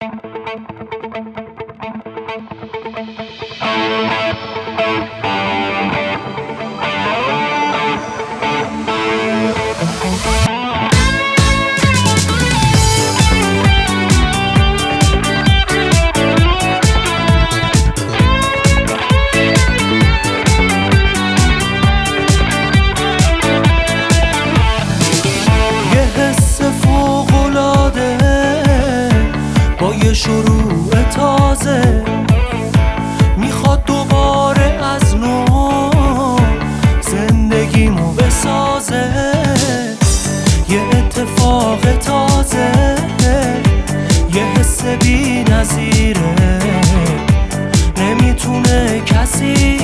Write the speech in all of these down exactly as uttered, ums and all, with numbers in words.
شروع تازه میخواد دوباره از نو زندگیمو بسازه، یه اتفاق تازه، یه حس بی نظیره، نمیتونه کسی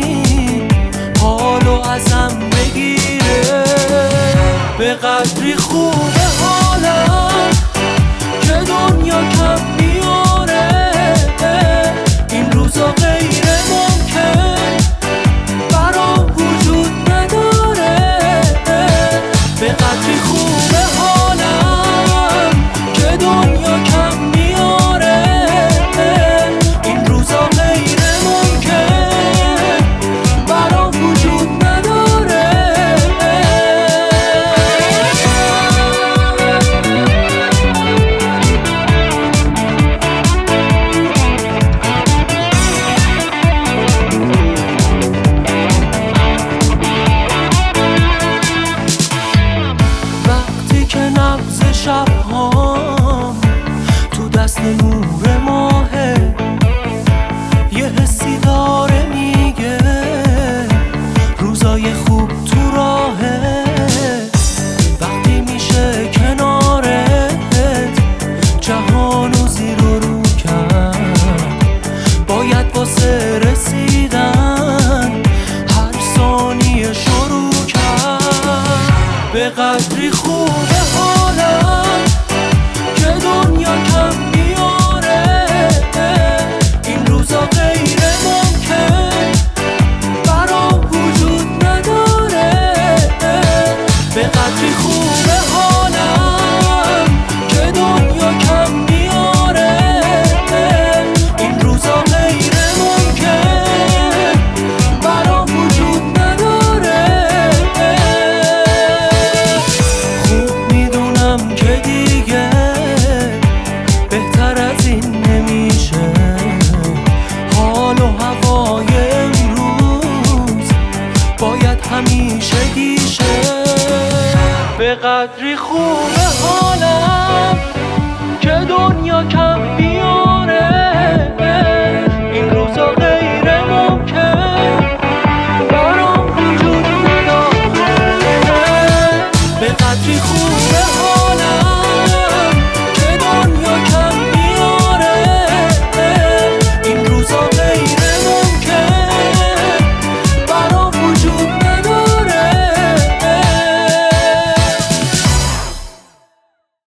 حالو ازم بگیره. به قدری خوبه حالم که دنیا کم میاره، این روزا غیر ممکن برام وجود نداره. به قدری خوبه حالم که دنیا کم میاره، این روزا غیر ممکن برام وجود نداره. شب‌هام تو دست نور ماهه، یه حسی داره میگه روزای خوب تو راهه. وقتی میشه کنارت جهانو زیر و رو کرد، باید واسه رسیدن هر ثانیه شروع کرد. به قدری خوبه حالم که دنیا کم میاره، این روزا غیر ممکن برام وجود نداره. به قدری خوبه حالم که دنیا کم میاره، این روزا غیر ممکن برام وجود نداره. خوب میدونم که دیگه بهتر از این نمیشه، حال و هوای امروز باید همیشه گیشه. به قدری خوبه حالم که دنیا کم